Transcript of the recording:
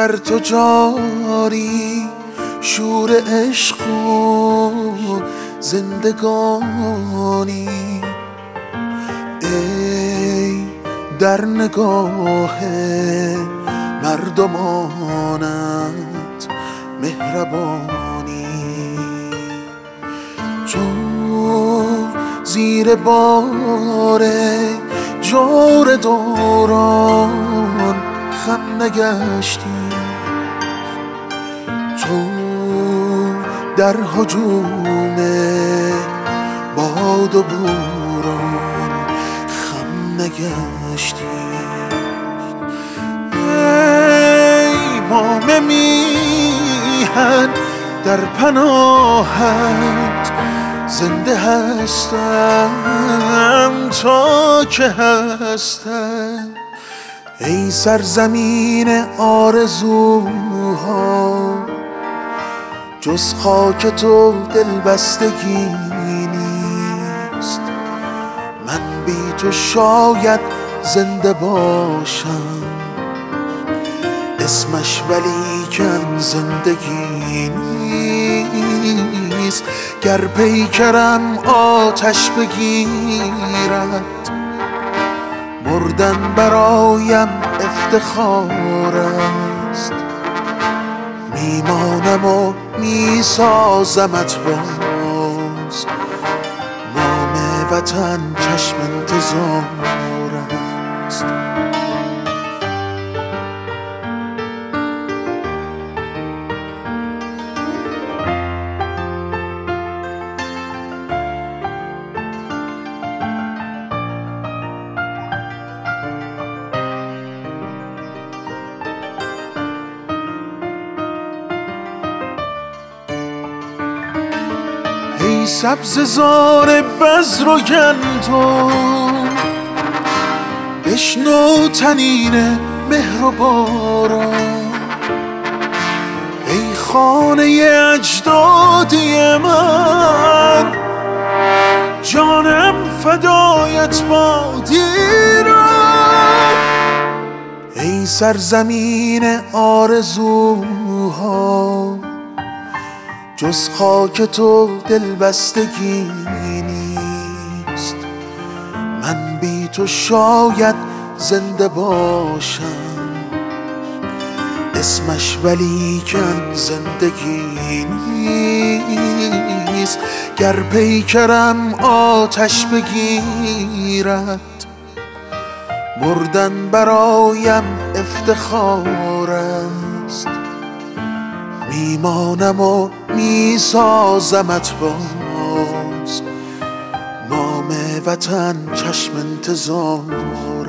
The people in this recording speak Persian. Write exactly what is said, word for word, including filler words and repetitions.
در تو جاری شور عشق و زندگانی. ای در نگاه مردمانت مهربانی، تو زیر بار جور دوران خم نگشتی، تو در هجوم باد و بوران خم نگشتی. ای مام میهن در پناهت زنده هستم تا که هستم. ای سرزمین آرزوها جز خاک تو دلبستگی نیست. من بی تو شاید زنده باشم اسمش ولیکن زندگی نیست. گر پیکرم آتش بگیرد مردن برایم افتخار است. میمانم و میسازمت باز، نام وطن چشم انتظار است. ای سبززار بذر و گندم بشنو طنین مهر و باران. ای خانه اجدادی من جانم فدایت باد ایران. ای سرزمین آرزوها جز خاک تو دلبستگی نیست. من بی تو شاید زنده باشم اسمش ولیکن زندگی نیست. گر پیکرم آتش بگیرد مردن برایم افتخار است. میمانم و میسازمت باز، نام وطن چشم انتظار